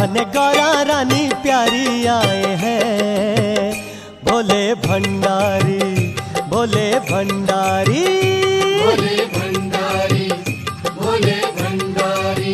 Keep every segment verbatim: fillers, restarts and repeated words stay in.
कहने गौरा रानी प्यारी आए हैं, भोले भंडारी भोले भंडारी भोले भंडारी भोले भंडारी।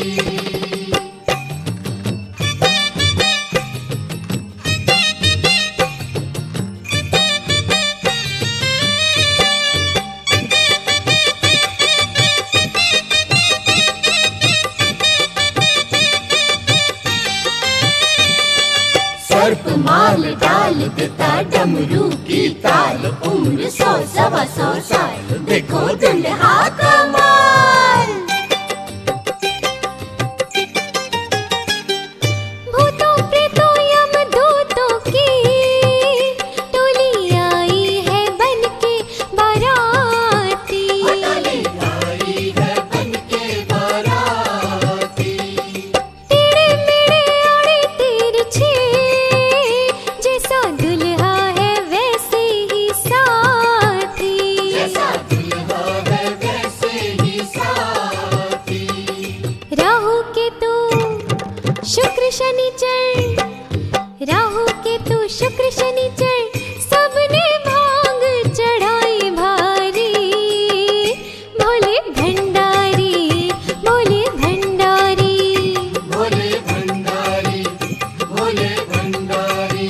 सर्प माल डाल देता डमरू की ताल, उम्र सौ सवा सौ साल, देखो दुल्हा कमाल। भूतों प्रेतों यमदूतों की टोली आई है बनके बाराती, टोली आई है बनके बाराती। टेढ़े मेढ़े आड़े तिरछे, जैसा दुल्हा है वैसे ही साथी, जैसा दुल्हा है वैसे ही साथी। राहु केतु शुक्र शनिचर, राहु केतु शुक्र शनिचर, सबने भांग चढ़ाई भारी। भोले भंडारी भोले भंडारी भोले भंडारी भोले भंडारी।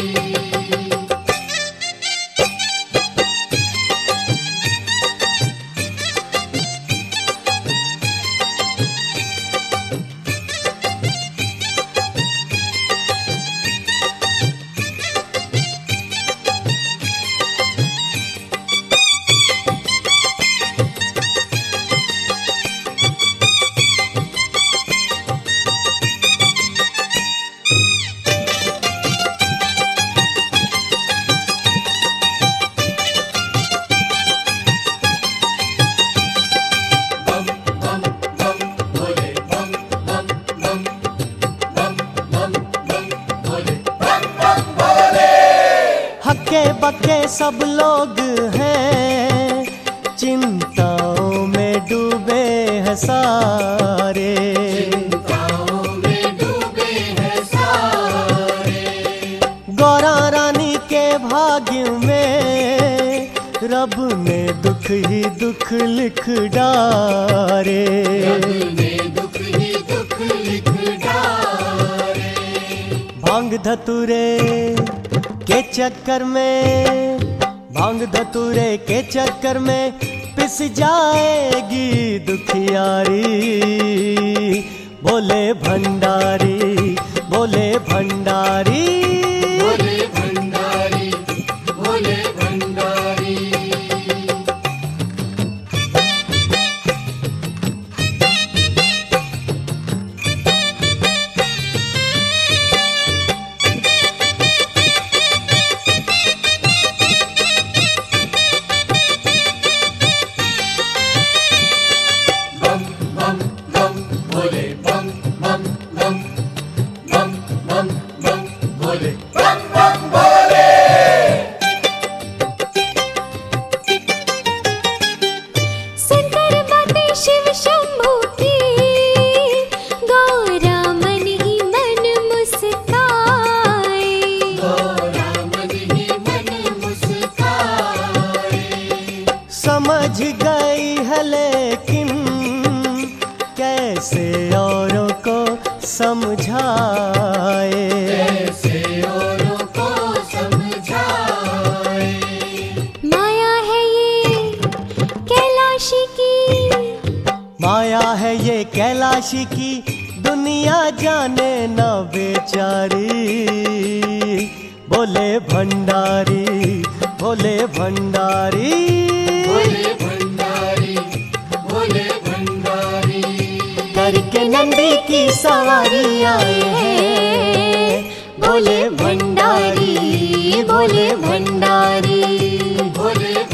हक्के बक्के सब लोग हैं, चिंताओं में डूबे हैं सारे। चिंताओं में डूबे हैं सारे। गौरा रानी के भाग्य में रब ने दुख ही दुख लिख डारे। रब ने दुख ही दुख लिख डारे। भांग धतूरे के चक्कर में, भांग धतूरे के चक्कर में पिस जाएगी दुखियारी। भोले भंडारी भोले भंडारी भोले भंडारी भोले भंडारी। बम बम बम भोले बम बम बम बम बम बम भोले बम बम भोले। सुनकर बातें शिव शंभू की, गौरा मन ही मन मुस्काए। गौरा मन ही मन मुस्काए। समझ गई है लेकिन कैसे औरों को समझाए। कैसे औरों को समझाए। माया है ये कैलाशी की, माया है ये कैलाशी की, दुनिया जाने ना बेचारी। भोले भंडारी भोले भंडारी भोले भंडारी भोले भंडारी। करके नंदी की सवारी आए हैं, भोले भंडारी भोले भंडारी भोले